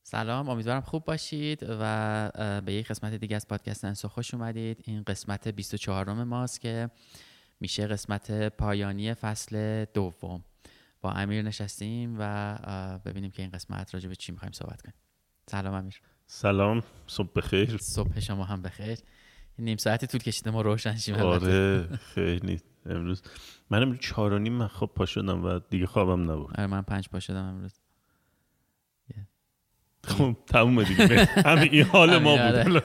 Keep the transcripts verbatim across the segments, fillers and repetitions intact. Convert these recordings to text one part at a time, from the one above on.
سلام، امیدوارم خوب باشید و به یک قسمت دیگه از پادکست انسو خوش اومدید. این قسمت بیست و چهارم ماست که میشه قسمت پایانی فصل دوم. با امیر نشستیم و ببینیم که این قسمت راجع به چی میخوایم صحبت کنیم. سلام امیر. سلام، صبح بخیر. صبح شما هم بخیر. نیم ساعتی طول کشیده ما روشن شیم. آره خیلی. امروز من امروز چهار و نیم من خواب پا شدم و دیگه خوابم نبود. آره من پنج پا شدم امروز. خب تمومه دیگه. همین این حال ما بود.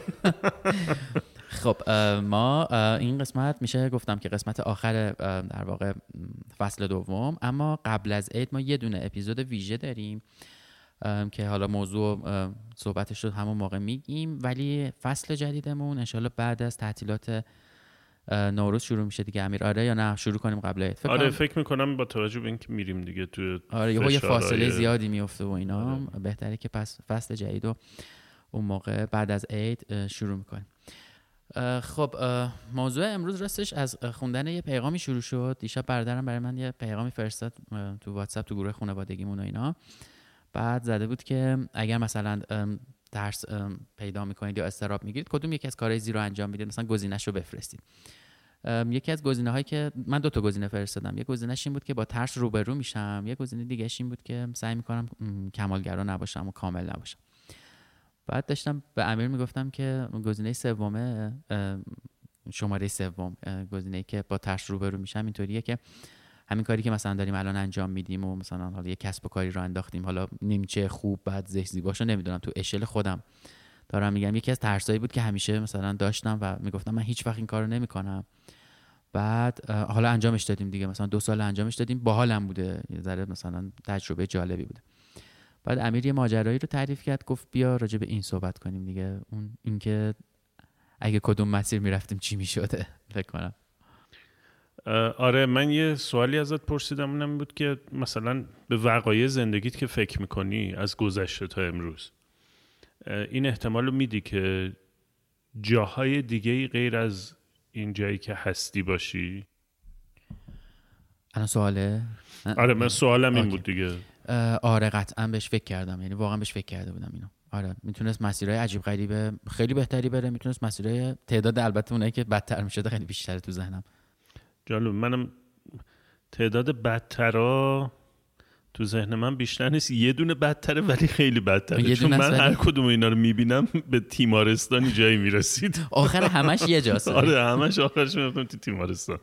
خب ما این قسمت میشه گفتم که قسمت آخر در واقع فصل دوم، اما قبل از عید ما یه دونه اپیزود ویژه داریم که حالا موضوع صحبتش رو همون موقع میگیم، ولی فصل جدیدمون انشالله بعد از تعطیلات نوروز شروع میشه دیگه. امیر آره یا نه شروع کنیم قبل عید؟ فکر آره فکر میکنم با توجه به اینکه میریم دیگه تو آره یه فاصله زیادی میفته و اینا آره. بهتره که پس فصل جدید رو اون موقع بعد از عید شروع میکنیم. خب موضوع امروز راستش از خوندن یه پیغامی شروع شد. دیشب برادرم برای من یه پیغامی فرستاد تو واتساپ تو گروه خانوادگیمون و اینا. بعد زده بود که اگر مثلا ترس پیدا میکنید یا اضطراب میگیرید کدوم یکی از کارهای زیرو انجام میدید، مثلا گزینه‌شو بفرستید. یکی از گزینه‌هایی که من دو تا گزینه فرستادم، یک گزینه‌ش این بود که با ترس روبرو میشم، یک گزینه دیگه‌ش این بود که سعی میکنم کمالگرا نباشم و کامل نباشم. بعد داشتم به امیر میگفتم که گزینه سومه، شماره سوم، گزینه‌ای که با ترس روبرو میشم اینطوریه که همین کاری که مثلا داریم الان انجام میدیم و مثلا حالا یه کسب و کاری رو انداختیم، حالا نیمچه خوب بعد زشت زیباشو نمیدونم، تو اشل خودم دارم میگم یکی از ترسایی بود که همیشه مثلا داشتم و میگفتم من هیچ وقت این کارو نمیکنم. بعد حالا انجامش دادیم دیگه، مثلا دو سال انجامش دادیم، باحالم بوده، یه ذره مثلا تجربه جالبی بوده. بعد امیر یه ماجرایی رو تعریف کرد، گفت بیا راجع به این صحبت کنیم دیگه، اون اینکه اگه کدوم مسیر میرفتیم چی میشده. فکر کنم آره من یه سوالی ازت پرسیدم، اونم بود که مثلا به وقایع زندگیت که فکر میکنی از گذشته تا امروز، این احتمال رو میدی که جاهای دیگه غیر از این جایی که هستی باشی؟ الان سواله؟ آره من سوالم این بود دیگه. آره قطعا بهش فکر کردم، یعنی واقعا بهش فکر کرده بودم اینو. آره میتونست مسیرهای عجیب غریبه خیلی بهتری بره، میتونست مسیرهای تعداد البته اونایی که بدتر میشده خیلی بیشتره تو ذهنم. جالب، منم تعداد بدترا تو ذهن من بیشتر نیست، یه دونه بدتره ولی خیلی بدتره، چون من هر کدوم اینا رو میبینم به تیمارستانی جایی میرسید. آخر همش یه جاست. آره همش آخرش میرفتم تو تیمارستان.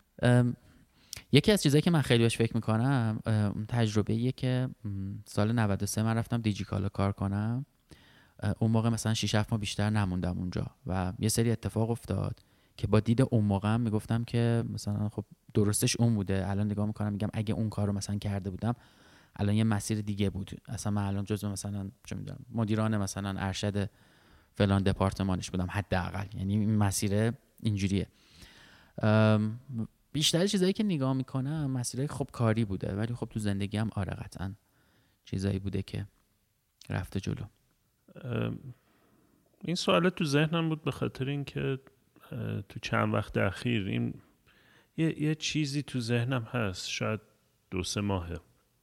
یکی از چیزایی که من خیلی بهش فکر میکنم تجربه‌ایه که سال نود و سه من رفتم دیجیکالا کار کنم. اون موقع مثلا شش هفت ماه بیشتر نموندم اونجا و یه سری اتفاق افتاد که با دید اون موقع هم میگفتم که مثلا خب درستش اون بوده. الان نگاه میکنم میگم اگه اون کارو مثلا کرده بودم الان یه مسیر دیگه بود، اصلا من الان جزو مثلا چه میدونم مدیران مثلا ارشد فلان دپارتمانش بودم حداقل، یعنی این مسیر اینجوریه. بیشتر چیزایی که نگاه میکنم مسیرهای خب کاری بوده، ولی خب تو زندگی هم آره قطعا چیزایی بوده که رفته جلو. این سوالات تو ذهنم بود به خاطر اینکه تو چند وقت اخیر این یه, یه چیزی تو ذهنم هست، شاید دو سه ماهه.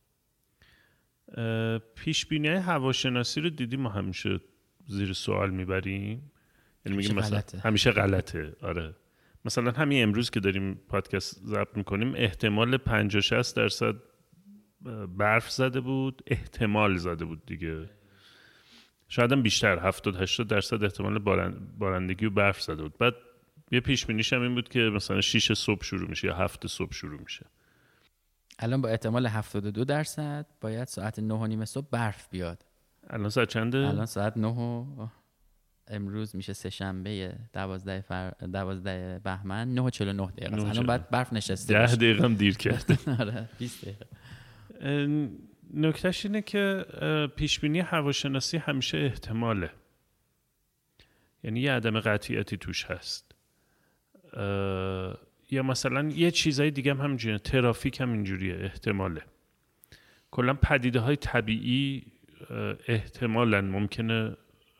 پیش بینی هواشناسی رو دیدی ما همیشه زیر سوال میبریم، یعنی میگیم مثلا غلطه. همیشه غلطه. آره مثلا همین امروز که داریم پادکست ضبط میکنیم احتمال پنجاه شصت درصد برف زده بود، احتمال زده بود دیگه، شاید هم بیشتر هفتاد هشتاد درصد احتمال بارندگی و برف زده بود. بعد یه پیش بینیش هم این بود که مثلا شیش صبح شروع میشه یا هفت صبح شروع میشه. الان با احتمال هفتاد و دو درصد باید ساعت نه و نیم صبح برف بیاد. الان ساعت چنده؟ الان ساعت نه و امروز میشه سه شنبه دوازده فر... دوازده بهمن نه و چهل و نه دقیقه. الان بعد برف نشسته ده دقیقه هم دیر کرده. آره بیست دقیقه. نکتهش اینه که پیشبینی هواشناسی همیشه احتماله، یعنی یه عدم قطعیتی توش هست. یا مثلا یه چیزای دیگه هم همینجوریه، ترافیک هم اینجوریه، احتماله. کلا پدیده های طبیعی احتمالاً ممکنه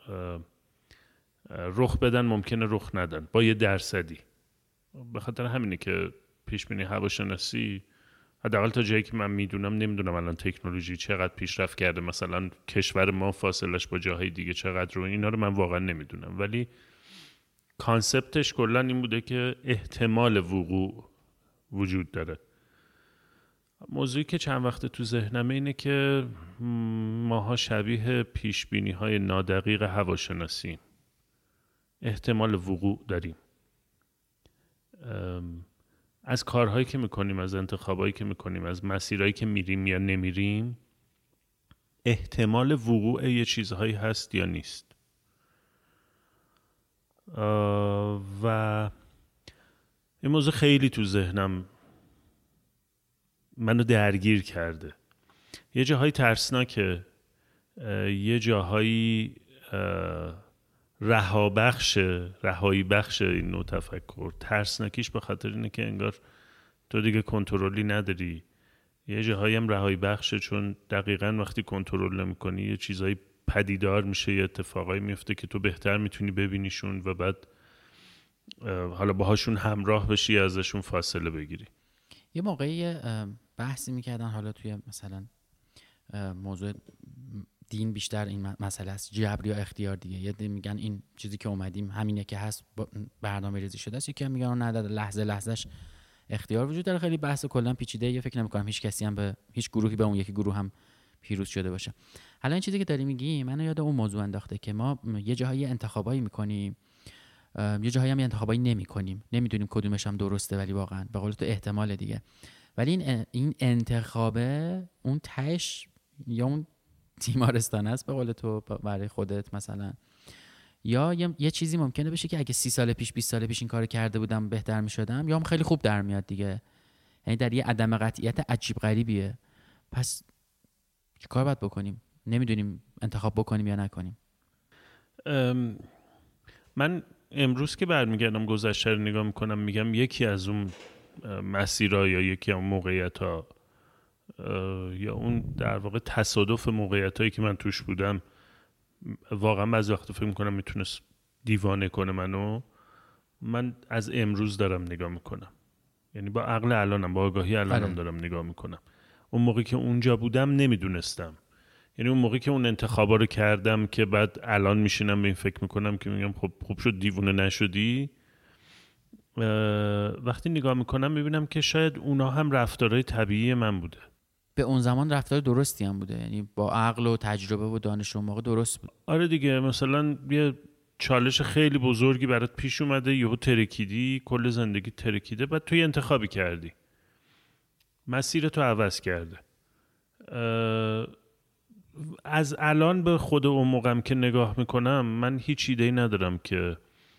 رخ بدن، ممکنه رخ ندن با یه درصدی. به خاطر همینه که پیشبینی هواشناسی حداقل تا جایی که من میدونم. نمیدونم الان تکنولوژی چقدر پیشرفت کرده، مثلا کشور ما فاصلش با جاهای دیگه چقدر رو، اینا رو من واقعا نمیدونم، ولی کانسپتش کلا این بوده که احتمال وقوع وجود داره. موضوعی که چند وقت تو ذهنمه اینه که ماها شبیه پیشبینی های نادقیق هواشناسی احتمال وقوع داریم. از کارهایی که میکنیم، از انتخابایی که میکنیم، از مسیرهایی که میریم یا نمیریم، احتمال وقوع یه چیزهایی هست یا نیست. و این موضوع خیلی تو ذهنم منو درگیر کرده. یه جاهای ترسناکه، یه جاهایی رها بخش رهایی بخش این نوع تفکر. ترسناکیش به خاطر اینه که انگار تو دیگه کنترلی نداری. یه جاهایی هم رهایی بخشه چون دقیقاً وقتی کنترل نمی‌کنی یه چیزایی پدیدار میشه، یه اتفاقایی میفته که تو بهتر میتونی ببینیشون و بعد حالا باهاشون همراه بشی، ازشون فاصله بگیری. یه موقعی بحثی میکردن حالا توی مثلا موضوع دین بیشتر این مسئله است، جبر یا اختیار دیگه. یه میگن این چیزی که اومدیم همینه که هست، برنامه ریزی شده است. یکی میگن نه، لحظه لحظهش اختیار وجود داره. خیلی بحث کلا پیچیده. یه فکر نمی‌کنم هیچ کسی هم به هیچ گروهی به اون یکی گروه هم پیروز شده باشه. حالا این چیزی که داری میگی منو یاد اون موضوع انداخته که ما یه جاهایی انتخابایی میکنیم، یه جاهایی هم انتخابایی نمیکنیم، نمیدونیم کدومش هم درسته، ولی واقعا به قول تو احتمال دیگه. ولی این این انتخابه اون تهش یا اون تیمارستان است به قول تو برای خودت مثلا، یا یه, یه چیزی ممکنه بشه که اگه سی سال پیش بیست سال پیش این کارو کرده بودم بهتر میشدم، یا هم خیلی خوب در میاد دیگه. یعنی در یه عدم قطعیت عجیب غریبیه. پس چه کار باید بکنیم؟ نمیدونیم انتخاب بکنیم یا نکنیم. من امروز که برمیگردم گذشته رو نگاه میکنم، میگم یکی از اون مسیرها یا یکی از اون موقعیت‌ها یا اون در واقع تصادف موقعیتایی که من توش بودم واقعا بعضی وقتا فکر میکنم میتونست دیوانه کنه منو. من از امروز دارم نگاه میکنم، یعنی با عقل الانم، با آگاهی الانم دارم نگاه میکنم. اون موقعی که اونجا بودم نمیدونستم. یعنی اون موقعی که اون انتخابا رو کردم که بعد الان میشینم به این فکر میکنم که میگم خب خوب شد دیوونه نشدی، وقتی نگاه میکنم میبینم که شاید اونا هم رفتارهای طبیعی من بوده. به اون زمان رفتار درستی هم بوده، یعنی با عقل و تجربه و دانش اون موقع درست بود. آره دیگه، مثلا یه چالش خیلی بزرگی برات پیش اومده، یهو ترکیدی، کل زندگی ترکیده، بعد توی انتخابی کردی، مسیرتو عوض کرده. از الان به خود اون موقعم که نگاه میکنم من هیچ ایده‌ای ندارم که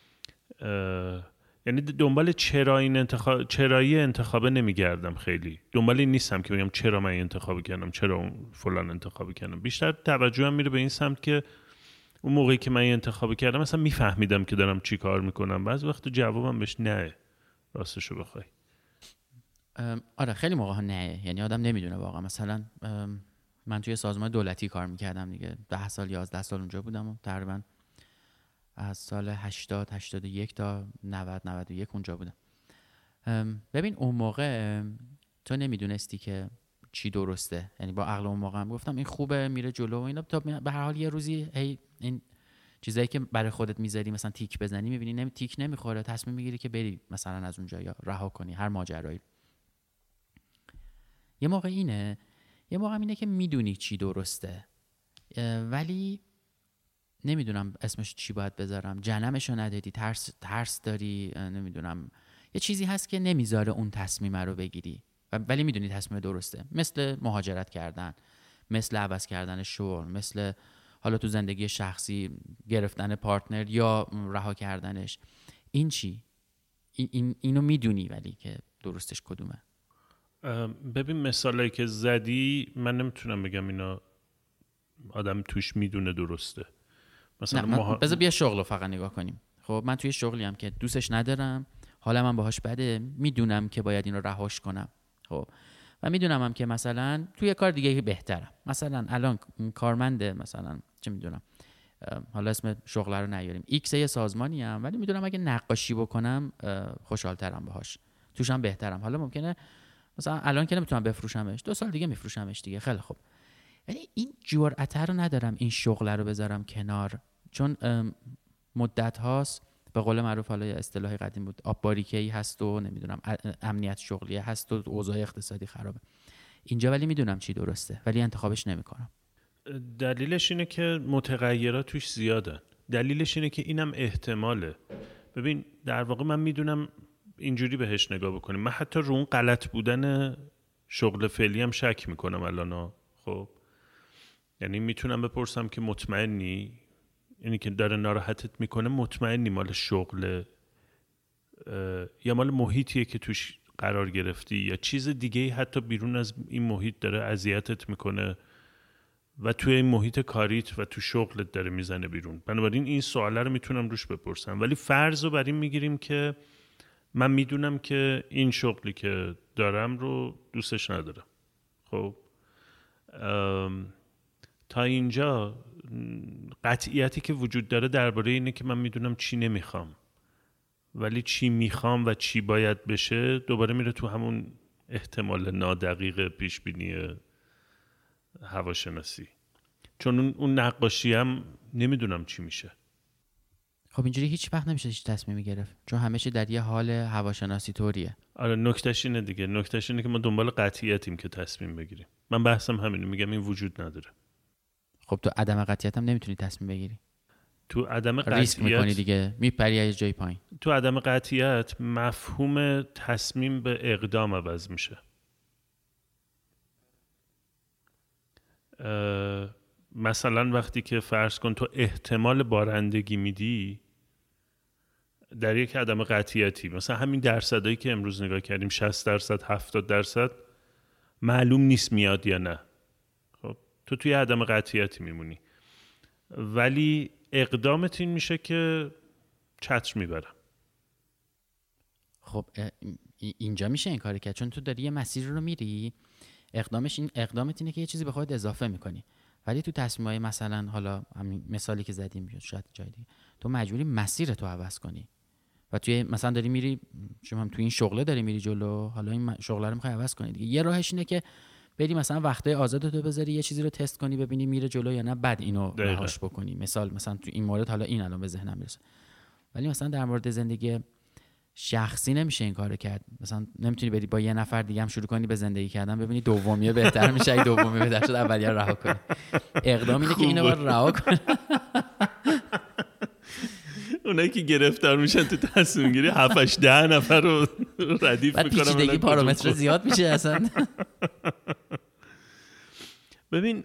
یعنی دنبال چرا این انتخاب چرایی انتخابه نمیگردم. خیلی دنبال این نیستم که بگم چرا من این انتخابی کردم، چرا اون فلان انتخابی کردم. بیشتر توجهم میره به این سمت که اون موقعی که من این انتخابی کردم مثلا میفهمیدم که دارم چی کار میکنم. بعضی وقت جوابم بهش نه، راستشو بخوای. آره خیلی موقع ها نه، یعنی آدم نمیدونه واقعا. مثلا من توی سازمان دولتی کار میکردم دیگه، ده سال یازده سال اونجا بودم و تقریبا از سال هشتاد هشتاد و یک تا نود نود و یک اونجا بودم. ببین اون موقع تو نمیدونستی که چی درسته، یعنی با عقل اون موقع هم گفتم این خوبه میره جلو و اینا، تا به هر حال یه روزی هی این چیزایی که برای خودت میذاری مثلا تیک بزنی، میبینی نمی تیک نمیخوره، تصمیم میگیری که بری مثلا از اونجا یا رها کنی هر ماجرایی. یه موقع اینه، یه موقع اینه که میدونی چی درسته ولی نمیدونم اسمش چی باید بذارم، جنمشو ندادی، ترس ترس داری، نمیدونم یه چیزی هست که نمیذاره اون تصمیم رو بگیری ولی میدونی تصمیم درسته. مثل مهاجرت کردن، مثل عوض کردن شغل، مثل حالا تو زندگی شخصی گرفتن پارتنر یا رها کردنش. این چی؟ این این اینو میدونی ولی که درستش کدومه. ببین مثالایی که زدی من نمیتونم بگم اینا آدم توش میدونه درسته. مثلا مها... بذار بیا شغل رو فقط نگاه کنیم. خب من توی شغلی هم که دوستش ندارم، حالا من باهاش بده، میدونم که باید این رو رهاش کنم. خب و میدونم هم که مثلا توی کار دیگه بهترم. مثلا الان کارمنده، مثلا چه میدونم، حالا اسم شغل رو نیاریم، ایکس یه سازمانی ام، ولی میدونم اگه نقاشی بکنم خوشحال‌ترم باهاش، توشم بهترم. حالا ممکنه مثلا الان که نمیتونم بفروشمش، دو سال دیگه میفروشمش دیگه. خیلی خوب، ولی این جرأت رو ندارم این شغل رو بذارم کنار، چون مدت هاست به قول معروف، حالا یه اصطلاحی قدیم بود، آب باریکه‌ای هست و نمیدونم امنیت شغلی هست و اوضاع اقتصادی خرابه اینجا، ولی میدونم چی درسته ولی انتخابش نمیکنم. دلیلش اینه که متغیرات توش زیادن. دلیلش اینه که اینم احتماله. ببین در واقع من میدونم اینجوری بهش نگاه بکنیم، من حتی رو اون غلط بودن شغل فعلی هم شک میکنم الان. خب یعنی میتونم بپرسم که مطمئنی اینی که داره ناراحتت میکنه مطمئنی مال شغل یا مال محیطیه که توش قرار گرفتی یا چیز دیگه حتی بیرون از این محیط داره اذیتت میکنه و توی این محیط کاریت و تو شغلت داره میزنه بیرون. بنابراین این سواله رو میتونم روش بپرسم، ولی فرض رو بر این میگیریم که من میدونم که این شغلی که دارم رو دوستش ندارم. خب تا اینجا قطعیتی که وجود داره درباره اینه که من میدونم چی نمیخوام، ولی چی میخوام و چی باید بشه دوباره میره تو همون احتمال نادقیق پیشبینی هواشناسی، چون اون, اون نقاشی هم نمیدونم چی میشه. خب اینجوری هیچ وقت نمیشه هیچ تصمیمی گرفت، چون همه چی در یه حال هواشناسی طوریه. آره نکتهش اینه دیگه، نکتهش اینه که ما دنبال قطعیتیم که تصمیم بگیریم. من بحثم همینه، میگم این وجود نداره. خب تو عدم قطعیت هم نمیتونی تصمیم بگیری، تو عدم قطعیت ریسک میکنی دیگه، میپری از جای پایین. تو عدم قطعیت مفهوم تصمیم به اقدام عوض میشه. مثلا وقتی که فرض کن تو احتمال بارندگی میدی در یک عدم قطعیتی، مثلا همین درصدایی که امروز نگاه کردیم شصت درصد هفتاد درصد معلوم نیست میاد یا نه. خب تو توی عدم قطعیتی میمونی، ولی اقدامت این میشه که چتر میبرم. خب اینجا میشه این کاری کرد، چون تو داری یه مسیر رو میری، اقدامش این اقدامت اینه که یه چیزی به خودت اضافه میکنی، ولی تو تصمیمای مثلا حالا همین مثالی که زدیم شاید جای دیگه تو مجبوری مسیر تو عوض کنی و توی مثلا داری میری، شما هم تو این شغله داری میری جلو، حالا این شغله رو میخوای عوض کنی دیگه. یه راهش اینه که بری مثلا وقتای آزادتو بذاری یه چیزی رو تست کنی ببینی میره جلو یا نه، بعد اینو رهاش بکنی. مثال مثلا تو این مورد حالا این الان به ذهنم میرسه، ولی مثلا در مورد زندگی شخصی نمیشه این کارو کرد. مثلا نمیتونی بری با یه نفر دیگه هم شروع کنی به زندگی کردن ببینی دومیه بهتر میشه، اگه دومیه بهتر شد اولیه رو رها کنی. اقدام اینه که اینو باید رها کنی. اونایی که گرفتار میشن تو تصمیم گیری هفت هشت ده نفر رو ردیف میکنن، بعد پیچیدگی پارامتر زیاد میشه اصلا. ببین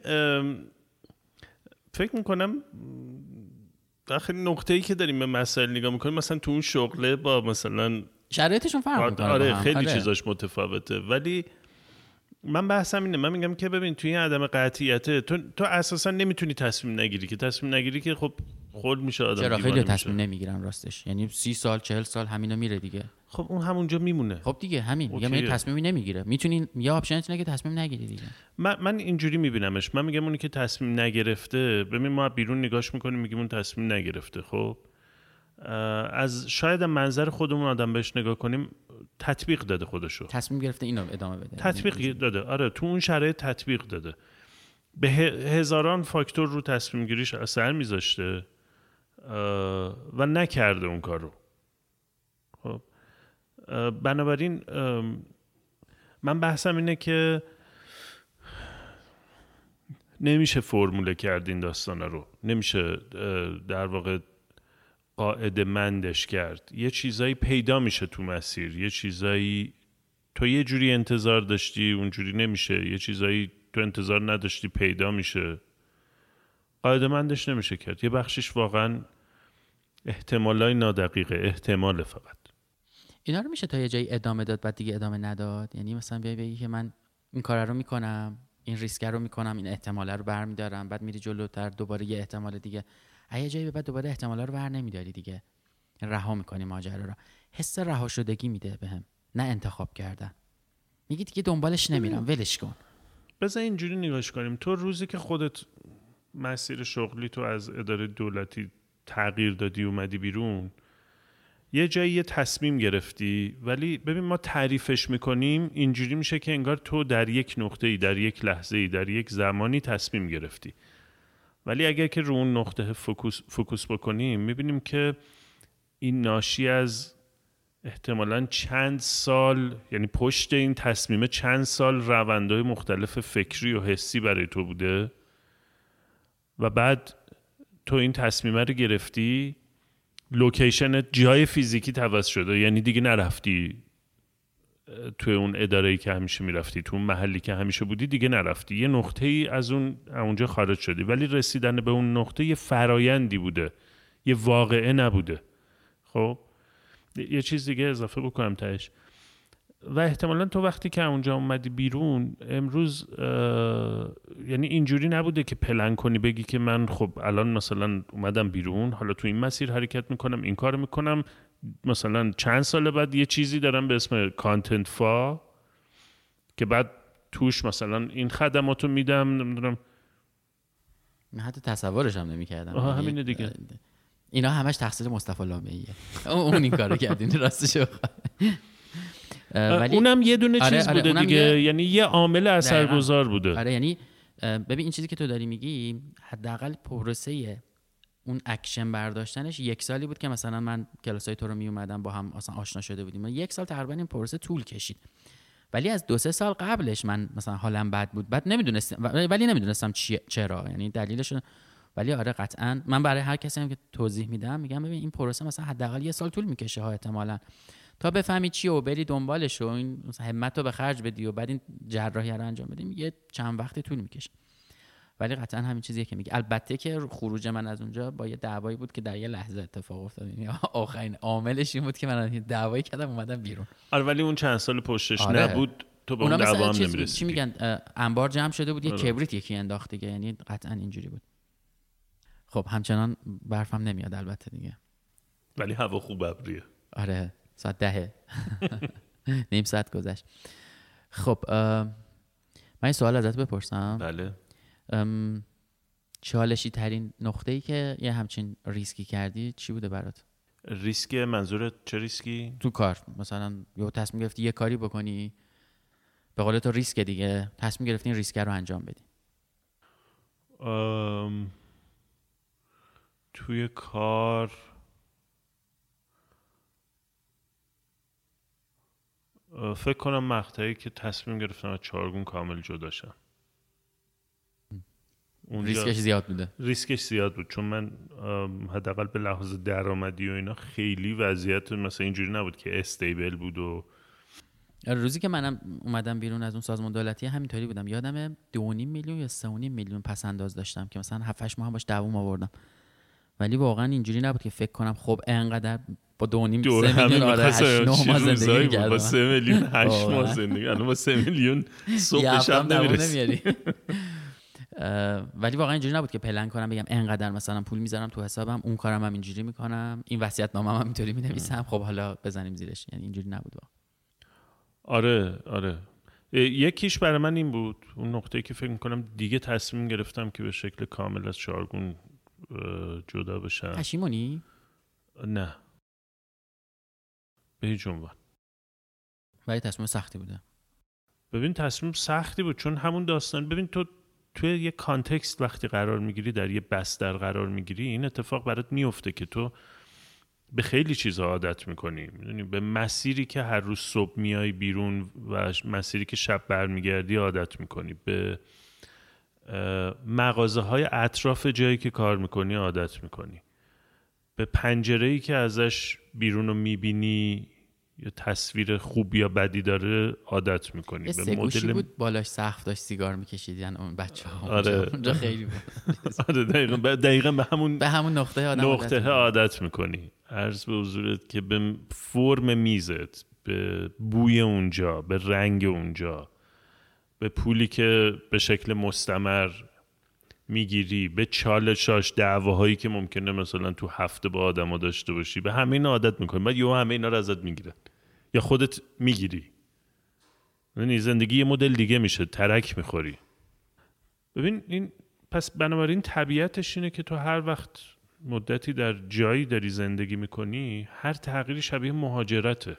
فکر میکنم آخر نقطه‌ای که داریم به مسائل نگاه میکنیم، مثلا تو اون شغله با مثلا شرایطشون فرق میکنه. آره خیلی آره. چیزاش متفاوته، ولی من بحثم اینه، من میگم که ببین توی این عدم قطعیته تو تو اساسا نمیتونی تصمیم نگیری، که تصمیم نگیری که خب خود میشه آدم. چرا خیلی تصمیم نمیگیرن راستش، یعنی سی سال چهل سال همینو میره دیگه. خب اون همونجا میمونه. خب دیگه همین میگم یه تصمیمی نمیگیره، میتونین یه آپشن اینه که تصمیم نگیری دیگه. من من اینجوری میبینمش، من میگم اونی که تصمیم نگرفته، ببین ما بیرون نگاش میکنیم میگیم اون تصمیم نگرفته، خب از شاید منظر خودمون آدم بهش نگاه کنیم تطبیق داده خودشو، تصمیم گرفته اینو ادامه بده، تطبیق داده. آره تو اون شرایط تطبیق داده، به هزاران فاکتور رو تصمیم گیریش اثر میذاشته و نکرده اون کارو. خب بنابراین من بحثم اینه که نمیشه فرموله کرد این داستانا رو، نمیشه در واقع قاعده مندش کرد. یه چیزایی پیدا میشه تو مسیر، یه چیزایی تو یه جوری انتظار داشتی اونجوری نمیشه، یه چیزایی تو انتظار نداشتی پیدا میشه. قاعده مندش نمیشه کرد، یه بخشش واقعا احتمالای نادقیقه، احتمال فقط. اینا رو میشه تا یه جایی ادامه داد بعد دیگه ادامه نداد؟ یعنی مثلا بیای بگی که من این کار رو میکنم، این ریسک رو میکنم، این احتمال رو برمیدارم، بعد میری جلوتر دوباره یه احتمال دیگه، یه جایی بعد دوباره احتمال رو بر نمیداری دیگه، رها میکنی ماجرا رو. حس رها شدگی میده بهم، نه انتخاب کردن. میگی دیگه دنبالش نمیرم، ولش کن. بذار اینجوری نگاش کنیم، تو روزی که خودت مسیر شغلی تو از اداره دولتی تغییر دادی اومدی بیرون، یه جایی یه تصمیم گرفتی، ولی ببین ما تعریفش میکنیم اینجوری میشه که انگار تو در یک نقطه‌ای، در یک لحظه‌ای، در یک زمانی تصمیم گرفتی. ولی اگر که رو اون نقطه فوکوس فوکوس بکنیم میبینیم که این ناشی از احتمالاً چند سال، یعنی پشت این تصمیم چند سال روندهای مختلف فکری و حسی برای تو بوده و بعد تو این تصمیم رو گرفتی، لوکیشن جای فیزیکی عوض شده، یعنی دیگه نرفتی توی اون اداره‌ای که همیشه میرفتی، تو اون محلی که همیشه بودی دیگه نرفتی، یه نقطه‌ای از اون اونجا خارج شدی، ولی رسیدن به اون نقطه یه فرایندی بوده، یه واقعه نبوده. خب یه چیز دیگه اضافه بکنم تهش، و احتمالاً تو وقتی که اونجا اومدی بیرون امروز، یعنی اینجوری نبوده که پلن کنی بگی که من خب الان مثلا اومدم بیرون، حالا تو این مسیر حرکت میکنم، این کار میکنم، مثلا چند سال بعد یه چیزی دارم به اسم کانتنت فا که بعد توش مثلا این خدماتو میدم، نمیدونم، من حتی تصورش هم نمی‌کردم. آها همینه دیگه. اینا همش تقصیر مصطفی لامعیه. اون این کارو کردین راستش. ولی اونم یه دونه آره چیز آره بوده دیگه، یه... یعنی یه عامل اثرگذار بوده. آره یعنی ببین این چیزی که تو داری میگی حداقل پروسه اون اکشن برداشتنش یک سالی بود که مثلا من کلاسای تو رو می اومدم با هم اصلا آشنا شده بودیم، یک سال تقریبا این پروسه طول کشید. ولی از دو سه سال قبلش من مثلا حالم بد بود، بعد نمیدونستم، ولی نمیدونستم چرا، یعنی دلیلش. ولی آره قطعا من برای هر کسی هم که توضیح میدم میگم ببین این پروسه مثلا حداقل یه سال طول میکشه ها احتمالاً تا بفهمی چیه و بری دنبالش و این همت رو به خرج بدی و بعد این جراحی رو انجام بدیم، یه چند وقتی طول میکشه. ولی قطعا همین چیزیه که میگی. البته که خروج من از اونجا با یه دعوایی بود که در یه لحظه اتفاق افتاد، یعنی آخرین عاملش این بود که من دعوایی کردم اومدم بیرون. آره ولی اون چند سال پشتش آره. نبود تو به اون دعوا هم نمیرسیدی. چی میگن انبار جمع شده بود، یه آره. کبریت یکی انداخت دیگه، یعنی قطعا اینجوری بود. خب همچنان برفم نمیاد البته دیگه، ولی هوا خوب ابریه. آره ساعت ده نیم ساعت گذشت. خب من این سوال ازت بپرسم. بله. چالشی ترین نقطه‌ای که یه همچین ریسکی کردی چی بوده برات؟ ریسک منظورت چه ریسکی؟ تو کار مثلا یه تصمیم گرفتی یه کاری بکنی، به قول تو ریسک دیگه، تصمیم گرفتی این ریسک رو انجام بدی. ام... توی کار فکر کنم مقطعی که تصمیم گرفتم از چارگون کامل جدا شم. ریسکش زیاد بوده. ریسکش زیاد بود چون من حداقل به لحاظ درآمدی و اینا خیلی وضعیت مثلا اینجوری نبود که استیبل بود. و روزی که منم اومدم بیرون از اون سازمان دولتی همینطوری بودم، یادمه دو و نیم میلیون یا سه و نیم میلیون پس انداز داشتم که مثلا هفت هشت ماه باش دووم آوردم، ولی واقعا اینجوری نبود که فکر کنم خب انقدر با دو و نیم سه میلیون آره هشت نه ماه زندگی کردم. با سه میلیون هشت ماه زندگی، الان با سه میلیون صبح شب نمیرسی. ولی واقعا اینجوری نبود که پلن کنم بگم انقدر مثلا پول میذارم تو حسابم، اون کارم هم اینجوری میکنم، این وصیت‌نامه‌ام هم اینطوری مینویسم، خب حالا بزنیم زیرش. یعنی اینجوری نبود واقعا. آره آره یکیش برای من این بود، اون نقطه‌ای که فکر میکنم دیگه تصمیم گرفتم که به شکل کامل از چارگون جدا بشم. پشیمونی؟ نه به هیچ عنوان. ولی تصمیم سختی بوده. ببین تصمیم سختی بود چون همون داستان، ببین تو توی یه کانتکست وقتی قرار میگیری، در یه بستر قرار میگیری، این اتفاق برات میفته که تو به خیلی چیزا عادت میکنی. میدونی به مسیری که هر روز صبح میای بیرون و مسیری که شب برمیگردی عادت میکنی، به مغازه های اطراف جایی که کار میکنی عادت میکنی، به پنجره‌ای که ازش بیرون رو میبینی یا تصویر خوب یا بدی داره عادت میکنی. به مدل بود بالاش سقف داشت سیگار میکشیدن اون بچه‌ها. آره اونجا خیلی بود. آره دقیقاً دقیقاً به همون به همون نقطه آدم نقطه عادت, عادت میکنی. عرض به حضورت که به فرم میزت، به بوی اونجا، به رنگ اونجا، به پولی که به شکل مستمر میگیری، به چالشاش، دعواهایی که ممکنه مثلا تو هفته با آدم‌ها داشته باشی، به همه اینا عادت میکنی. بعد یهو همه اینا رو ازت میگیرن یا خودت میگیری. یعنی زندگی یه مدل دیگه میشه، ترک میخوری. ببین این پس بنابراین طبیعتش اینه که تو هر وقت مدتی در جایی داری زندگی میکنی، هر تغییری شبیه مهاجرته.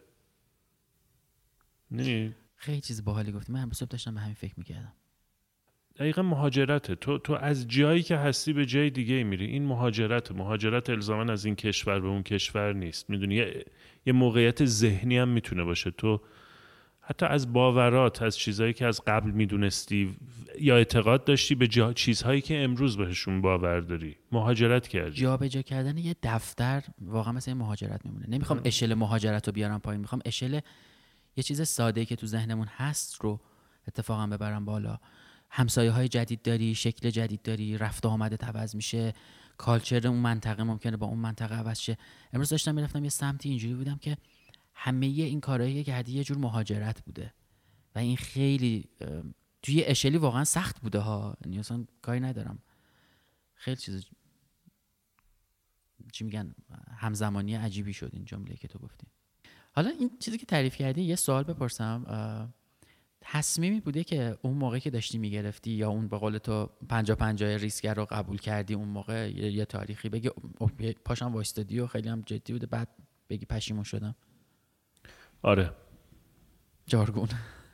نه خیلی چیز باحالی گفتی. من امروز صبح داشتم به همین فکر میکردم. دقیقا مهاجرته. تو تو از جایی که هستی به جای دیگه میری. این مهاجرته. مهاجرت الزاما از این کشور به اون کشور نیست. میدونی یه, یه موقعیت ذهنی هم میتونه باشه. تو حتی از باورات، از چیزهایی که از قبل میدونستی یا اعتقاد داشتی به جا... چیزهایی که امروز بهشون باور داری، مهاجرت کردی. جا به جا کردن یه دفتر واقعا مثل مهاجرت میمونه. نمیخوام اشل مهاجرت رو بیارم پایین، میخوام اشل یه چیز ساده‌ای که تو ذهنمون هست رو اتفاقا ببرم بالا. همسایه های جدید داری، شکل جدید داری، رفت و آمدت عوض میشه، کالچر اون منطقه ممکنه با اون منطقه عوض شه. امروز داشتم میرفتم یه سمتی اینجوری بودم که همه این کارهایی که کردی یه جور مهاجرت بوده و این خیلی توی اشلی واقعا سخت بوده ها. یعنی اصلا کاری ندارم، خیلی چیز چی میگن همزمانی عجیبی شد این جمله که تو گفتی. حالا این چیزی که تعریف کردی یه سوال بپرسم، تصمیمی بوده که اون موقع که داشتی میگرفتی یا اون به قول تو پنجا پنجا ریسک رو قبول کردی اون موقع، یه, یه تاریخی بگی پاشم وایستادی و خیلی هم جدی بوده بعد بگی پشیمون شدم؟ آره. جارگون.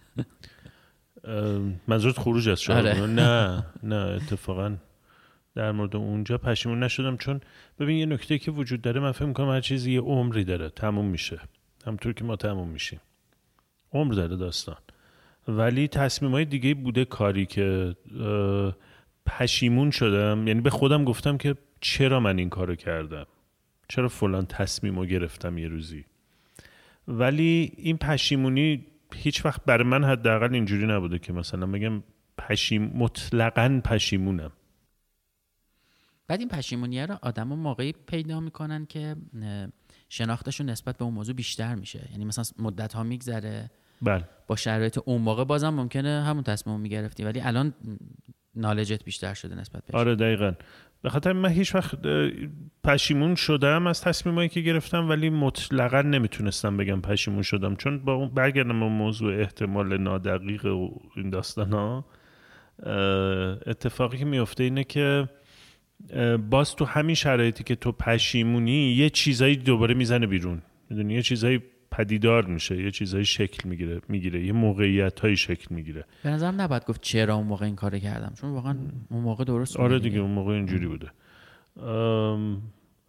منظورت خروج از جارگون؟ آره. نه نه اتفاقا در مورد اونجا پشیمون نشدم، چون ببین یه نکته که وجود داره، من فکر می‌کنم هر چیزی یه عمری داره، تموم میشه همونطور که ما تموم میشیم، عمر داره داستان. ولی تصمیمای دیگه بوده کاری که پشیمون شدم، یعنی به خودم گفتم که چرا من این کارو کردم، چرا فلان تصمیمو گرفتم یه روزی. ولی این پشیمونی هیچ وقت برای من حداقل اینجوری نبوده که مثلا بگم پشیم مطلقاً پشیمونم. بعد این پشیمونیه رو آدم‌ها موقعی پیدا میکنن که شناختشون نسبت به اون موضوع بیشتر میشه. یعنی مثلا مدت‌ها میگذره، بله، با شرایط اون موقع بازم ممکنه همون تصمیم میگرفتی ولی الان نالجت بیشتر شده نسبت بهش. آره دقیقاً. به خاطر من هیچ وقت پشیمون شدم از تصمیمایی که گرفتم، ولی مطلقاً نمیتونستم بگم پشیمون شدم، چون با اون برگردم به موضوع احتمال نادقیق و این داستانا، اتفاقی که میفته اینه که باز تو همین شرایطی که تو پشیمونی یه چیزایی دوباره میزنه بیرون، میدونی، یه چیزایی پدیدار میشه، یه چیزایی شکل میگیره میگیره یه موقعیتایی شکل میگیره. به نظرم نباید گفت چرا اون موقع این کارو کردم، چون واقعا اون موقع درست بود. آره دیگه اون موقع اینجوری بوده. ام...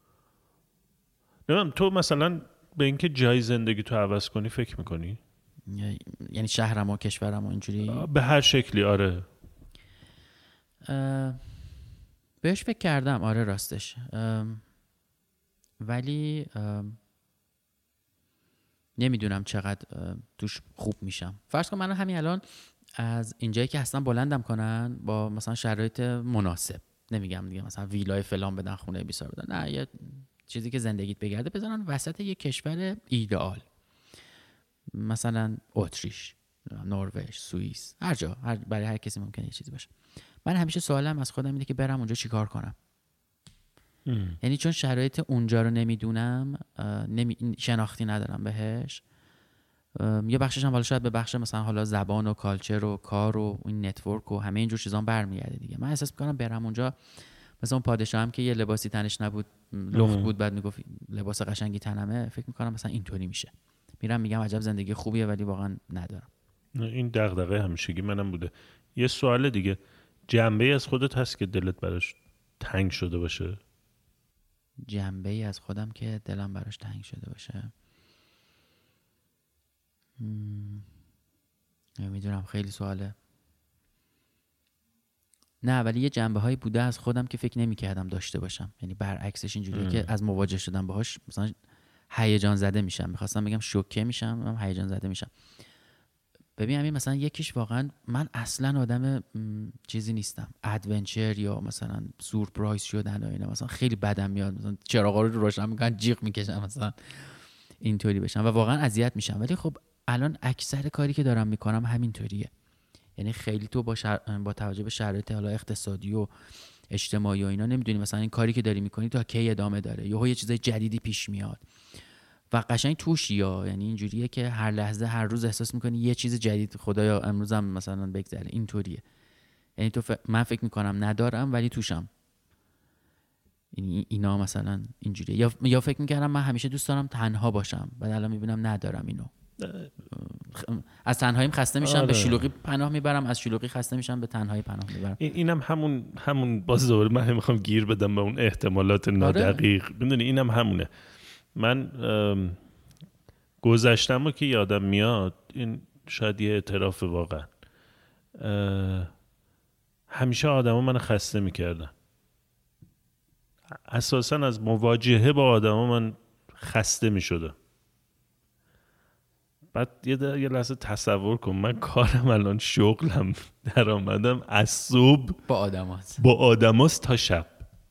نمیم تو مثلا به اینکه جای زندگی تو عوض کنی فکر میکنی؟ یعنی شهرم و کشورم و اینجوری؟ به هر شکلی. آره اه... بهش فکر کردم، آره راستش، ام... ولی ام... نمیدونم چقدر توش خوب میشم. فرض کن من همین الان از اینجایی که هستم بلندم کنن با مثلا شرایط مناسب، نمیگم دیگه مثلا ویلای فلان بدن، خونه بیسار بدن، نه، یه چیزی که زندگیت بگرده بزنن وسط یه کشور ایدئال، مثلا اتریش، نروژ، سوئیس، هر جا، هر برای هر کسی ممکنه یه چیزی باشه. من همیشه سوالم از خودم اینه که برم اونجا چیکار کنم. ام. یعنی چون شرایط اونجا رو نمیدونم، نمی... شناختی ندارم بهش، یه بخشش هم حالا شاید به بخش مثلا حالا زبان و کالچر و کار و این نتورک و همه اینجور چیزا برمیگرده دیگه. من احساس میکنم برم اونجا مثلا اون پادشاه هم که یه لباسی تنش نبود، لخت بود، بعد میگفت لباس قشنگی تنمه، فکر میکنم مثلا اینطوری میشه. میرم میگم عجب زندگی خوبیه، ولی واقعا ندارم. این دغدغه همیشگی منم بوده. یه سوال دیگه، جنبه‌ای از خودت هست که دلت براش تنگ شده باشه؟ جنبه‌ای از خودم که دلم براش تنگ شده باشه؟ نمیدونم، خیلی سواله. نه، ولی یه جنبه هایی بوده از خودم که فکر نمی کردم داشته باشم. یعنی برعکسش اینجوریه که از مواجه شدن باهاش مثلا هیجان زده میشم. میخواستم بگم شوکه میشم، هیجان زده میشم. ببین همین مثلا یکیش واقعا من اصلا آدم چیزی نیستم، ادونچر یا مثلا سورپرایز شدن و اینا، مثلا خیلی بدم میاد مثلا چراغا رو روشن میکنن جیغ میکشم مثلا اینطوری بشم و واقعا اذیت میشم. ولی خب الان اکثر کاری که دارم میکنم همینطوریه. یعنی خیلی تو با, شر... با توجه به شرایط حالا اقتصادی و اجتماعی و اینا نمیدونی مثلا این کاری که داری میکنی تا کی ادامه داره، یهو یه چیزای جدیدی پیش میاد و قشنگ توشی، یا یعنی اینجوریه که هر لحظه هر روز احساس میکنی یه چیز جدید خدایا امروزم مثلا بگذره. اینطوریه. یعنی تو ف... من فکر میکنم ندارم ولی توشم. یعنی اینا مثلا اینجوریه. یا یا فکر میکردم من همیشه دوست دارم تنها باشم، بعد الان میبینم ندارم اینو. از تنهاییم خسته میشم آره. به شلوغی پناه میبرم، از شلوغی خسته میشم به تنهایی پناه میبرم. این اینم همون همون باز دوباره من میخوام گیر بدم به اون احتمالات نادقیق. میدونی اینم همونه. من گذشتمو که یادم میاد، این شاید یه اعتراف واقعا، همیشه آدما منو خسته میکردن. اساسا از مواجهه با آدما من خسته میشدم. بعد یه, یه لحظه تصور کن، من کارم الان شغلم در آمدم از صبح با آدماست با آدماست تا شب.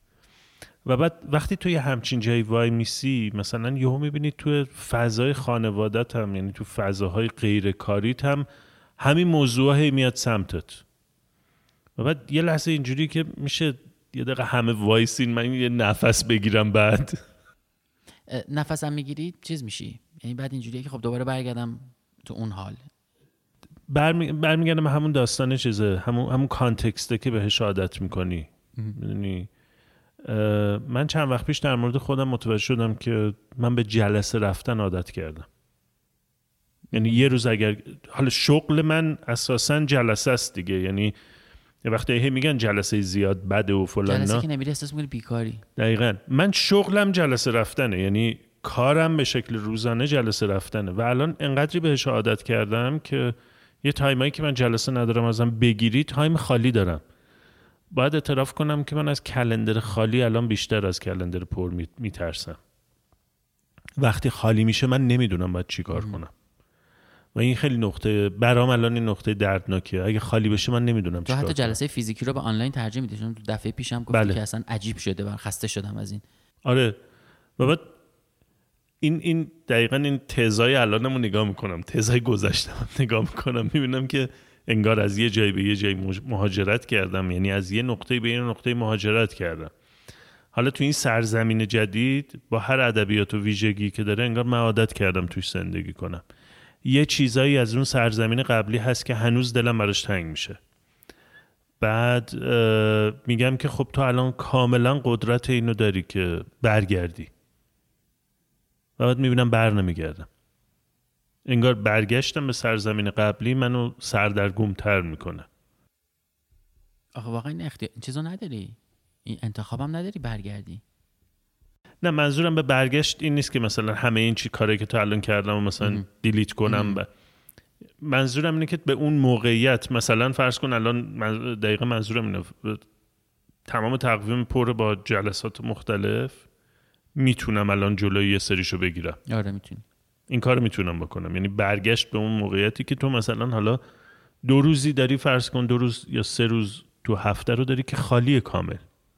و بعد وقتی تو یه همچین جایی وای میسی، مثلا یهو میبینی تو فضای خانوادت هم، یعنی تو فضاهای غیر کاریت هم همین موضوع هی میاد سمتت. و بعد یه لحظه اینجوری که میشه یه دقیقه همه وایسین، من یه نفس بگیرم. بعد نفسم میگیری چیز میشی، یعنی بعد اینجوریه که خب دوباره برگردم تو اون حال. برمی... برمیگردم همون داستان چیزه، همون همون کانتکسته که بهش عادت میکنی. میدونی من چند وقت پیش در مورد خودم متوجه شدم که من به جلسه رفتن عادت کردم. یعنی یه روز اگر حالا شغل من اساساً جلسه است دیگه، یعنی یه وقتی هی میگن جلسه زیاد بده و فلان، جلسه که نمیری احساس میکنی بیکاری. دقیقاً من شغلم جلسه رفتنه، یعنی کارم به شکل روزانه جلسه رفتنه. و الان انقدری بهش عادت کردم که یه تایمایی که من جلسه ندارم ازم بگیری، تایم خالی دارم. باید اعتراف کنم که من از کلندر خالی الان بیشتر از کلندر پر میترسم. وقتی خالی میشه من نمیدونم باید چی کار کنم و این خیلی نقطه برام الان این نقطه دردناکه. اگه خالی بشه من نمیدونم چی کار کنم. تو حتی جلسه فیزیکی رو به آنلاین ترجیح میدی؟ چون دفعه پیشم گفتی بله. که اصلا عجیب شده و خسته شدم از این. آره و بعد این این دقیقاً این تزای الانمو نگاه میکنم، تزای گذشتم نگاه میکنم، میبینم که انگار از یه جای به یه جای مهاجرت کردم، یعنی از یه نقطه به یه نقطه مهاجرت کردم. حالا تو این سرزمین جدید با هر ادبیات و ویژگی که داره، انگار من عادت کردم توش زندگی کنم. یه چیزایی از اون سرزمین قبلی هست که هنوز دلم براش تنگ میشه. بعد میگم که خب تو الان کاملا قدرت اینو داری که برگردی، و بعد میبینم بر نمیگردم. انگار برگشتم به سرزمین قبلی منو سردرگم‌تر میکنه. آخه واقعا این اختیار این چیزو نداری، این انتخابم نداری برگردی. نه منظورم به برگشت این نیست که مثلا همه این چی کاری که تو الان کردم و مثلا ام. دیلیت کنم. ب... منظورم اینه که به اون موقعیت، مثلا فرض کن الان دقیقا منظورم اینه، تمام تقویم پر با جلسات مختلف، میتونم الان جلوی یه سریشو بگیرم. آره میتونی. این کارو میتونم بکنم، یعنی برگشت به اون موقعیتی که تو مثلا حالا دو روزی داری، فرض کن دو روز یا سه روز تو هفته رو داری که خالی کامل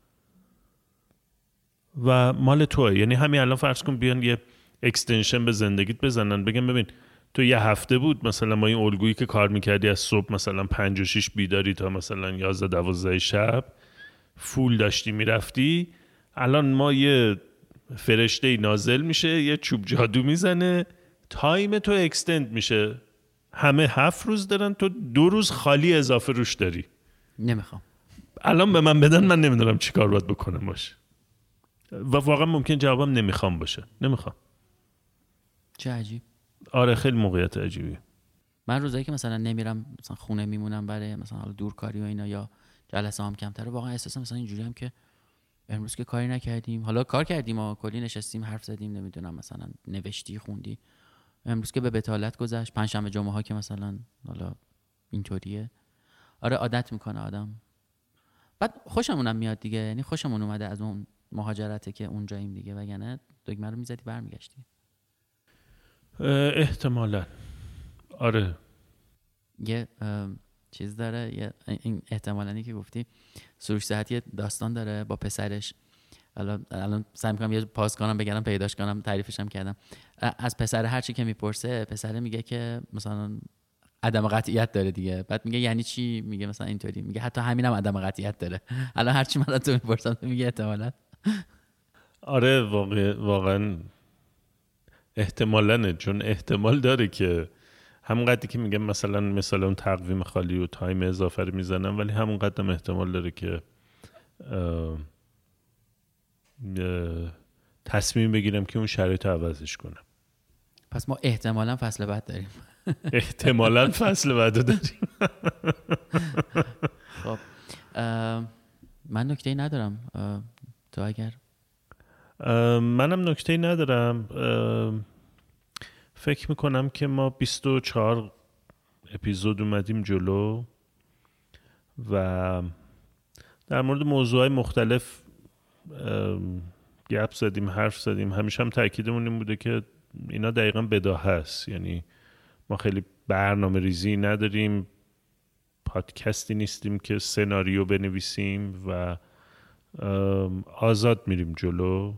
و مال توه. یعنی همین الان فرض کن بیان یه اکستنشن به زندگیت بزنن، بگم ببین تو یه هفته بود مثلا ما این الگویی که کار میکردی از صبح مثلا پنج و شیش بیداری تا مثلا یازده دوازده شب فول داشتی میرفتی، الان ما یه فرشته نازل میشه، یه چوب جادو میزنه، تایم تو اکستند میشه، همه هفت روز دارن، تو دو روز خالی اضافه روش داری. نمیخوام الان به من بدن، من نمیدونم چی کار باید بکنم باشه و واقعا ممکن جوابم نمیخوام باشه. نمیخوام. چه عجیب. آره خیلی موقعیت عجیبی. من روزایی که مثلا نمیرم، مثلا خونه میمونم برای مثلا حالا دورکاری و اینا یا جلسه هم کمتره، واقعا احساسم مثلا اینجوری هم که امروز که کاری نکردیم، حالا کار کردیم و کلی نشستیم حرف زدیم، نمیدونم مثلا نوشتی خوندی، امروز که به بتالت گذشت، پنجشنبه جمعه ها که مثلا حالا اینطوریه. آره عادت میکنه آدم. بعد خوشمونم میاد دیگه، یعنی خوشمون اومده از اون مهاجرته که اونجاییم دیگه، وگرنه دگمه رو میزدی برمیگشتی. احتمالاً آره. یه چیز داره، یه این احتمالاًی که گفتی، سروش صحتی داستان داره با پسرش. الان الان سعی می‌کنم یه پاس کنم بگم پیداش کنم، تعریفش هم کردم. از پسر هر چی که میپرسه، پسر میگه که مثلا عدم قطعیت داره دیگه. بعد میگه یعنی چی؟ میگه مثلا اینطوری. میگه حتی همینم عدم قطعیت داره. الان هر چی من تو میپرسم تو میگه احتمالاً. آره واقعا واقعا احتمالاً، چون احتمال داره که همونقدری که میگم مثلا مثلا اون تقویم خالی و تایم اضافه رو میزنم، ولی همونقدر هم احتمال داره که تصمیم بگیرم که اون شرایط عوضش کنم. پس ما احتمالاً فصل بعد داریم. احتمالاً فصل بعد داریم. خب من نکته‌ای ندارم. تو اگر منم نکته‌ای ندارم. فکر میکنم که ما بیست و چهار اپیزود اومدیم جلو و در مورد موضوعات مختلف گپ زدیم، حرف زدیم. همیشه هم تأکیدمون این بوده که اینا دقیقاً بداهه است، یعنی ما خیلی برنامه ریزی نداریم، پادکستی نیستیم که سناریو بنویسیم و آزاد میریم جلو.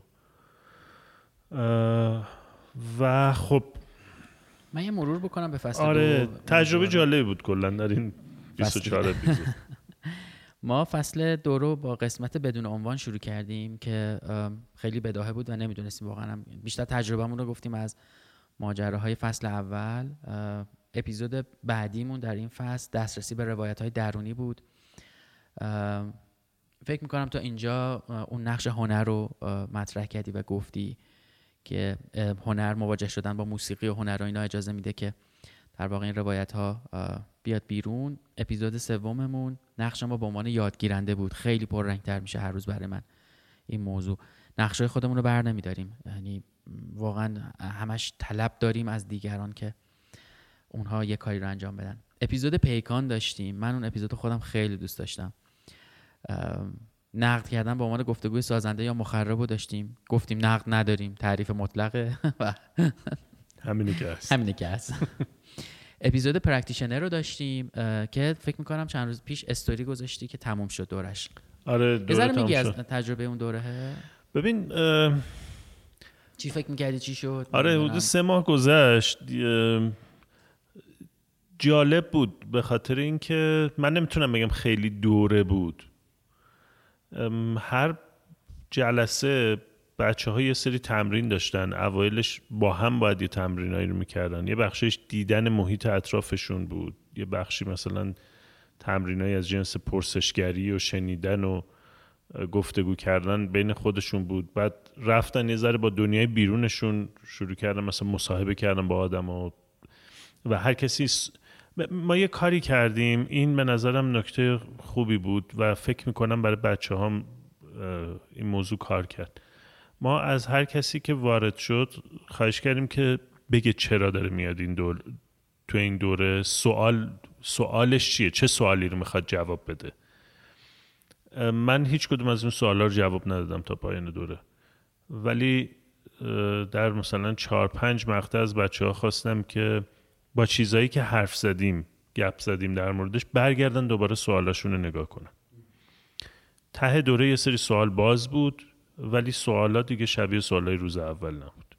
و خب من یه مرور بکنم به فصل آره دو. تجربه جالبی بود کلا در این بیست و چهار اپیزود. ما فصل دو رو با قسمت بدون عنوان شروع کردیم که خیلی بداهه بود و نمیدونستیم واقعا، بیشتر تجربهمون رو گفتیم از ماجراهای فصل اول. اپیزود بعدیمون در این فصل دسترسی به روایت‌های درونی بود. فکر میکنم تا اینجا اون نقش هنر رو مطرح کردی و گفتی که هنر، مواجه شدن با موسیقی و هنر و اینا اجازه میده که در واقع این روایت ها بیاد بیرون. اپیزود سوممون نقش ما به عنوان یادگیرنده بود. خیلی پررنگ‌تر میشه هر روز برای من این موضوع. نقشه خودمون رو بر نمیداریم، یعنی واقعا همش طلب داریم از دیگران که اونها یه کاری رو انجام بدن. اپیزود پیکان داشتیم. من اون اپیزود خودم خیلی دوست داشتم. نقد کردن به عنوان گفتگوی سازنده یا مخرب رو داشتیم. گفتیم نقد نداریم، تعریف مطلقه و همینی که هست. همینی که هست. اپیزود پرکتیشنر رو داشتیم که فکر میکنم چند روز پیش استوری گذاشتی که تموم شد دورش. آره دوره تموم میگی شد. از تجربه اون دوره؟ ببین چی فکر میکردی چی شد؟ آره حدود سه ماه گذشت. جالب بود به خاطر اینکه من نمیتونم بگم خیلی دوره بود. هر جلسه بچه ها یه سری تمرین داشتن. اوایلش با هم باید یه تمرینایی رو میکردن. یه بخشش دیدن محیط اطرافشون بود، یه بخشی مثلا تمرینایی از جنس پرسشگری و شنیدن و گفتگو کردن بین خودشون بود. بعد رفتن یه ذره با دنیای بیرونشون شروع کردن، مثلا مصاحبه کردن با آدم و, و هر کسی س... ما یه کاری کردیم. این به نظرم نکته خوبی بود و فکر میکنم برای بچه هم این موضوع کار کرد. ما از هر کسی که وارد شد خواهش کردیم که بگه چرا داره میاد این دور تو این دوره، سوال سوالش چیه، چه سوالی رو میخواد جواب بده. من هیچ کدوم از اون سوالا رو جواب ندادم تا پایان دوره، ولی در مثلا چهار پنج مقطع از بچه ها خواستم که با چیزایی که حرف زدیم، گپ زدیم در موردش، برگردن دوباره سوالاشون رو نگاه کنن. ته دوره یه سری سوال باز بود، ولی سوالا دیگه شبیه سوالای روز اول نبود.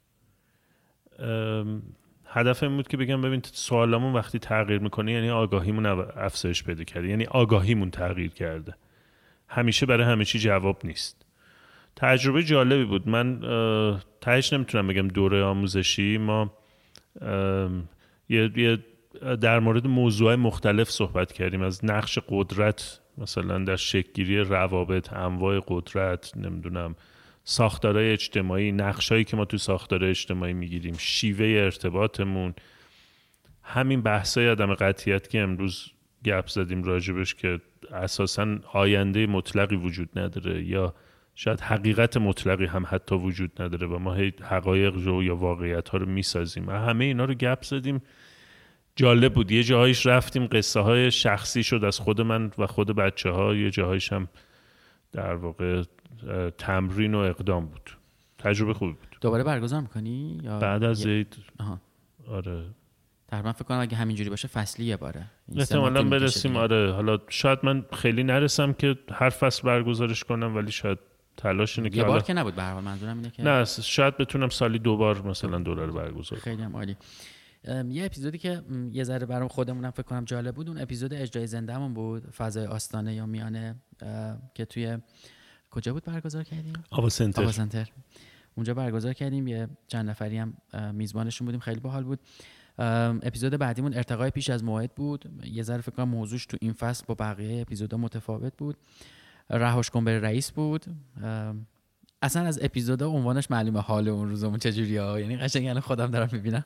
هدفم بود که بگم ببین سوالامون وقتی تغییر میکنه یعنی آگاهیمون افزایش پیدا کرده، یعنی آگاهیمون تغییر کرده. همیشه برای همه چی جواب نیست. تجربه جالبی بود. من تهش نمیتونم بگم دوره آموزشی. ما یه, یه در مورد موضوعات مختلف صحبت کردیم، از نقش قدرت مثلا در شکل‌گیری روابط، انواع قدرت، نمیدونم ساختارهای اجتماعی، نقشایی که ما تو ساختارهای اجتماعی میگیریم، شیوه ارتباطمون، همین بحثای عدم قطعیت که امروز گپ زدیم راجبش که اساساً آینده مطلقی وجود نداره یا شاید حقیقت مطلقی هم حتی وجود نداره و ما هی حقایق رو یا واقعیت ها رو میسازیم. همه اینا رو گپ زدیم. جالب بود. یه جاهایش رفتیم قصه های شخصی شد از خود من و خود بچه ها، یه جاهایش هم در واقع تمرین و اقدام بود. تجربه خوبی بود. دوباره برگزار میکنی؟ یا بعد از یه... عید؟ آها. آره تقریبا فکر کنم اگه همینجوری باشه فصلی یه باره احتمالاً برسیم. آره حالا شاید من خیلی نرسم که هر فصل برگزارش کنم، ولی شاید تلاش اینه که یه بار که نبود. به هر حال منظورم اینه که نه شاید بتونم سالی دو بار مثلا دوره رو برگزار کنم. خیلی هم عالی. یه اپیزودی که یه ذره برام خودمونم فکر کنم جالب بود، اون اپیزود اجرای زنده‌مون بود، فضای آستانه یا میانه، که توی کجا بود برگزار کردیم؟ آوا سنتر. آوا سنتر. اونجا برگزار کردیم. یه چند نفری هم میزبانشون بودیم. خیلی باحال بود. اپیزود بعدیمون ارتقای پیش از موعد بود. یه ذره فکر کنم موضوعش تو این فصل با بقیه اپیزودا متفاوت بود. رهاش کن بره رئیس بود. اصلا از اپیزودا عنوانش معلومه حال اون روزمون چجوریه، یعنی قشنگ یعنی خودم دارم میبینم.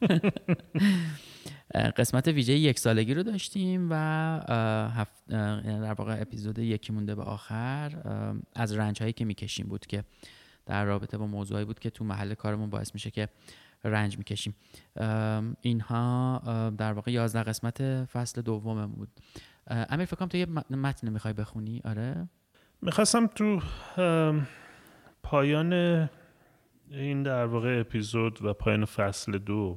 قسمت ویژه یک سالگی رو داشتیم و هفت در واقع اپیزود یکی مونده به آخر از رنج هایی که میکشیم بود که در رابطه با موضوعی بود که تو محل کارمون باعث میشه که رنج میکشیم. اینها در واقع یازده قسمت فصل دومم بود. امیر فکر کنم تو یه متن میخوای بخونی؟ آره میخواستم تو پایان این در واقع اپیزود و پایان فصل دو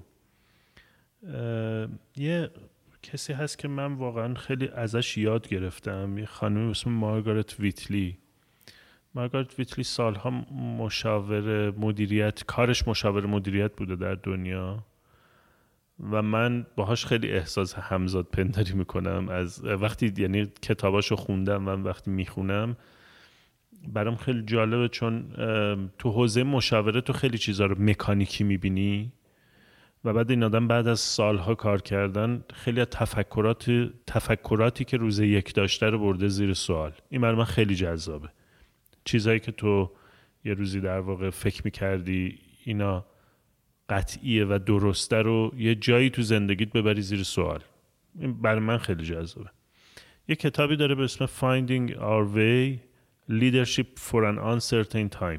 یه کسی هست که من واقعا خیلی ازش یاد گرفتم، یه خانمی اسم مارگارت ویتلی. مارگارت ویتلی سالها مشاور مدیریت، کارش مشاور مدیریت بوده در دنیا و من باهاش خیلی احساس همزاد پنداری میکنم. از وقتی یعنی کتاباشو خوندم و وقتی میخونم برام خیلی جالبه، چون تو حوزه مشاوره تو خیلی چیزا رو مکانیکی میبینی و بعد این آدم بعد از سالها کار کردن خیلی از تفکرات تفکراتی که روز یک داشته رو برده زیر سوال. این برای من خیلی جذابه. چیزایی که تو یه روزی در واقع فکر میکردی اینا قطعیه و درسته رو یه جایی تو زندگیت ببری زیر سوال. این برای من خیلی جذابه. یه کتابی داره به اسم Finding Our Way Leadership for an Uncertain Time.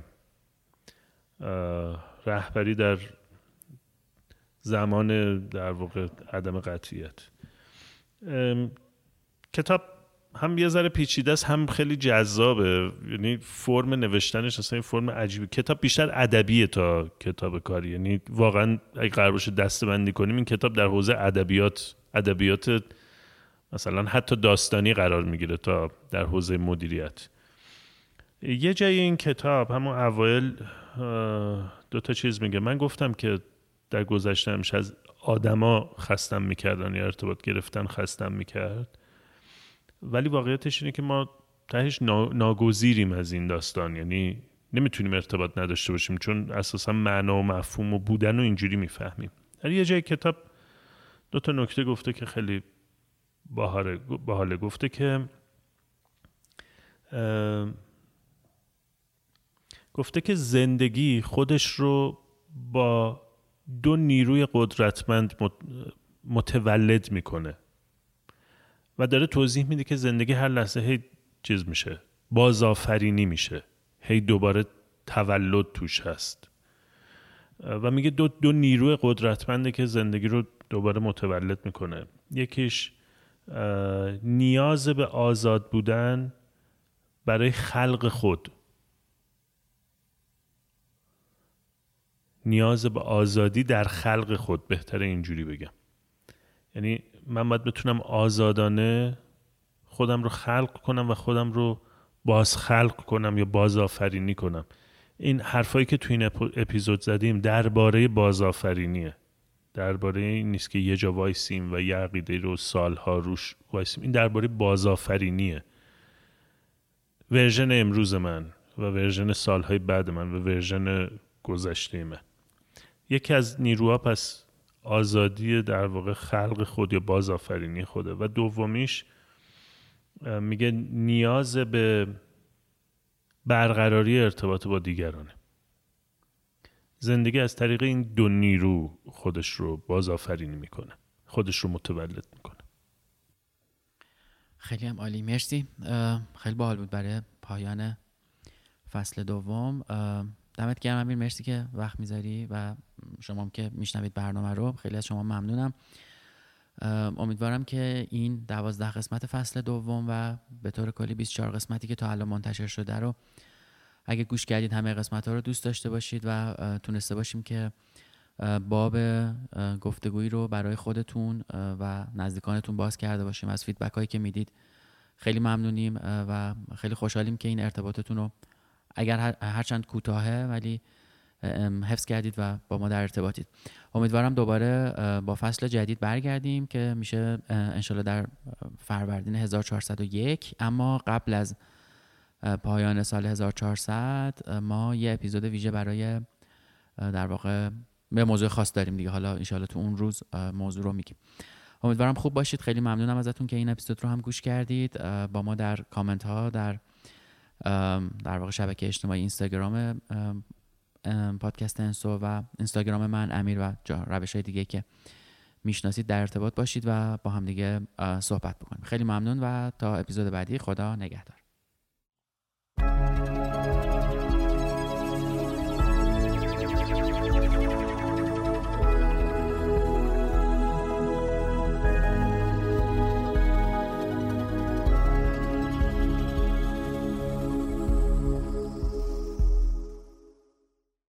رهبری در زمان در واقع عدم قطعیت. کتاب هم یه ذره پیچیده است هم خیلی جذابه، یعنی فرم نوشتنش اصلا فرم عجیبه. کتاب بیشتر ادبیه تا کتاب کاری، یعنی واقعا اگه قرار باشه دسته‌بندی کنیم این کتاب در حوزه ادبیات ادبیات مثلا حتی داستانی قرار میگیره تا در حوزه مدیریت. یه جای این کتاب همون اوایل دو تا چیز میگه. من گفتم که در گذشته همیشه از آدما خستم میکردن یا ارتباط گرفتن خستم میکرد، ولی واقعیتش اینه که ما تهش ناگزیریم از این داستان، یعنی نمیتونیم ارتباط نداشته باشیم چون اساسا معنا و مفهوم و بودن و اینجوری میفهمیم. ولی یه جای کتاب دو تا نکته گفته که خیلی باحاله. باحاله گفته که گفته که زندگی خودش رو با دو نیروی قدرتمند متولد میکنه و داره توضیح میده که زندگی هر لحظه هی چیز میشه، بازآفرینی میشه، هی دوباره تولد توش هست و میگه دو, دو نیروی قدرتمنده که زندگی رو دوباره متولد میکنه. یکیش نیاز به آزاد بودن برای خلق خود، نیاز به آزادی در خلق خود، بهتره اینجوری بگم، یعنی من باید بتونم آزادانه خودم رو خلق کنم و خودم رو باز خلق کنم یا بازآفرینی کنم. این حرفایی که تو این اپیزود زدیم درباره بازآفرینیه، درباره این نیست که یه جا وایسیم و یه عقیده رو سالها روش وایسیم. این درباره بازآفرینیه. ورژن امروز من و ورژن سالهای بعد من و ورژن گذشته من. یکی از نیروها پس آزادی در واقع خلق خود یا بازآفرینی خوده و دومیش میگه نیاز به برقراری ارتباط با دیگرانه. زندگی از طریق این دو نیرو خودش رو بازآفرینی میکنه، خودش رو متولد میکنه. خیلی هم عالی، مرسی. خیلی باحال بود برای پایان فصل دوم. دمت گرم امیر، مرسی که وقت میذاری و شما هم که میشنوید برنامه رو خیلی از شما ممنونم. امیدوارم که این دوازده قسمت فصل دوم و به طور کلی بیست و چهار قسمتی که تا الان منتشر شده رو اگه گوش کردید همه قسمت ها رو دوست داشته باشید و تونسته باشیم که باب گفتگویی رو برای خودتون و نزدیکانتون باز کرده باشیم. از فیدبک هایی که میدید خیلی ممنونیم و خیلی خوشحالیم که این ارتباطتون رو اگر هرچند کوتاهه ولی حفظ کردید و با ما در ارتباطید. امیدوارم دوباره با فصل جدید برگردیم که میشه انشالله در فروردین هزار و چهارصد و یک، اما قبل از پایان سال هزار و چهارصد ما یه اپیزود ویژه برای در واقع به موضوع خاص داریم دیگه. حالا انشالله تو اون روز موضوع رو میگیم. امیدوارم خوب باشید. خیلی ممنونم ازتون که این اپیزود رو هم گوش کردید. با ما در کامنت ها در در واقع شبکه اجتماعی اینستاگرام پادکست انسو و اینستاگرام من امیر و روش های دیگه که میشناسید در ارتباط باشید و با هم دیگه صحبت بکنیم. خیلی ممنون و تا اپیزود بعدی، خدا نگهدار.